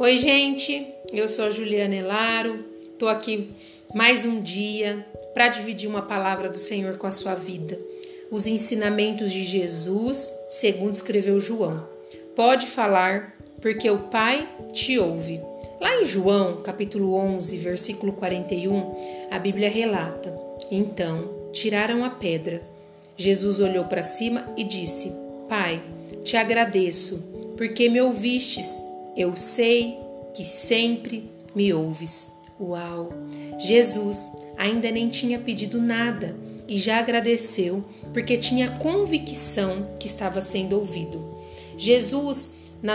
Oi, gente, eu sou a Juliana Elaro, estou aqui mais um dia para dividir uma palavra do Senhor com a sua vida. Os ensinamentos de Jesus, segundo escreveu João. Pode falar, porque o Pai te ouve. Lá em João, capítulo 11, versículo 41, a Bíblia relata: Então tiraram a pedra. Jesus olhou para cima e disse: Pai, te agradeço, porque me ouvistes. Eu sei que sempre me ouves. Uau! Jesus ainda nem tinha pedido nada e já agradeceu porque tinha convicção que estava sendo ouvido. Jesus,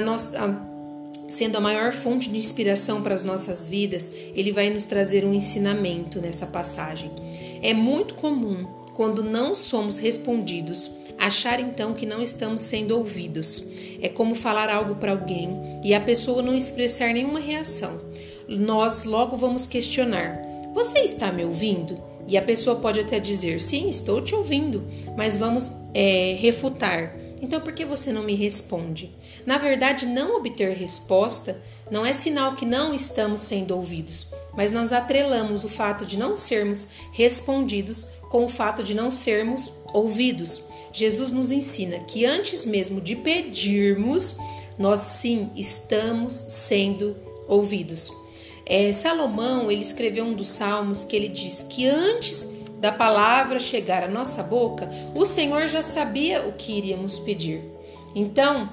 sendo a maior fonte de inspiração para as nossas vidas, ele vai nos trazer um ensinamento nessa passagem. É muito comum, quando não somos respondidos, achar então que não estamos sendo ouvidos. É como falar algo para alguém e a pessoa não expressar nenhuma reação. Nós logo vamos questionar: você está me ouvindo? E a pessoa pode até dizer: sim, estou te ouvindo, mas vamos refutar. Então, por que você não me responde? Na verdade, não obter resposta não é sinal que não estamos sendo ouvidos, mas nós atrelamos o fato de não sermos respondidos com o fato de não sermos ouvidos. Jesus nos ensina que antes mesmo de pedirmos, nós sim estamos sendo ouvidos. Salomão, ele escreveu um dos salmos que ele diz que antes da palavra chegar à nossa boca, o Senhor já sabia o que iríamos pedir. Então,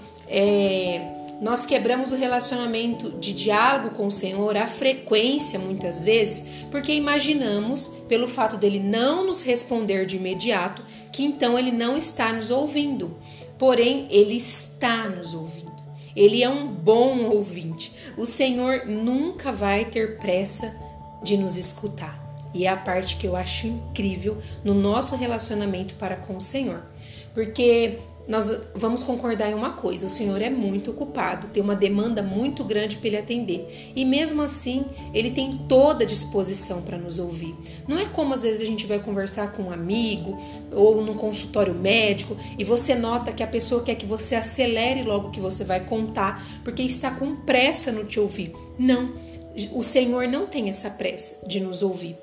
nós quebramos o relacionamento de diálogo com o Senhor, a frequência muitas vezes, porque imaginamos, pelo fato dele não nos responder de imediato, que então ele não está nos ouvindo. Porém, ele está nos ouvindo. Ele é um bom ouvinte. O Senhor nunca vai ter pressa de nos escutar. E é a parte que eu acho incrível no nosso relacionamento para com o Senhor. Porque nós vamos concordar em uma coisa: o Senhor é muito ocupado, tem uma demanda muito grande para Ele atender. E mesmo assim, Ele tem toda a disposição para nos ouvir. Não é como às vezes a gente vai conversar com um amigo ou num consultório médico e você nota que a pessoa quer que você acelere logo o que você vai contar porque está com pressa no te ouvir. Não, o Senhor não tem essa pressa de nos ouvir.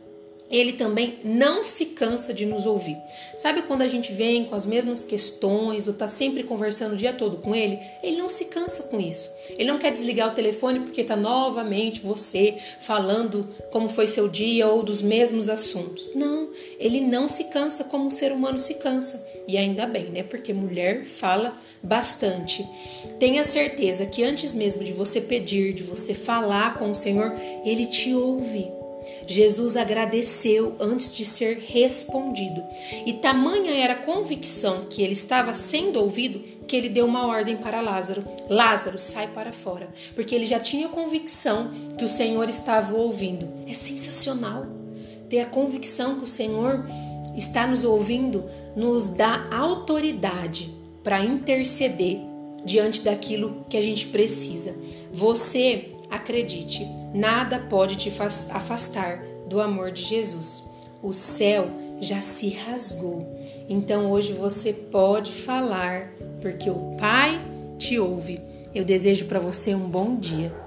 Ele também não se cansa de nos ouvir. Sabe quando a gente vem com as mesmas questões ou está sempre conversando o dia todo com ele? Ele não se cansa com isso. Ele não quer desligar o telefone porque está novamente você falando como foi seu dia ou dos mesmos assuntos. Não, ele não se cansa como um ser humano se cansa. E ainda bem, né? Porque mulher fala bastante. Tenha certeza que antes mesmo de você pedir, de você falar com o Senhor, Ele te ouve. Jesus agradeceu antes de ser respondido. E tamanha era a convicção que ele estava sendo ouvido que ele deu uma ordem para Lázaro: Lázaro, sai para fora. Porque ele já tinha convicção que o Senhor estava ouvindo. É sensacional ter a convicção que o Senhor está nos ouvindo, nos dá autoridade para interceder diante daquilo que a gente precisa. Você, acredite, nada pode te afastar do amor de Jesus. O céu já se rasgou. Então hoje você pode falar, porque o Pai te ouve. Eu desejo para você um bom dia.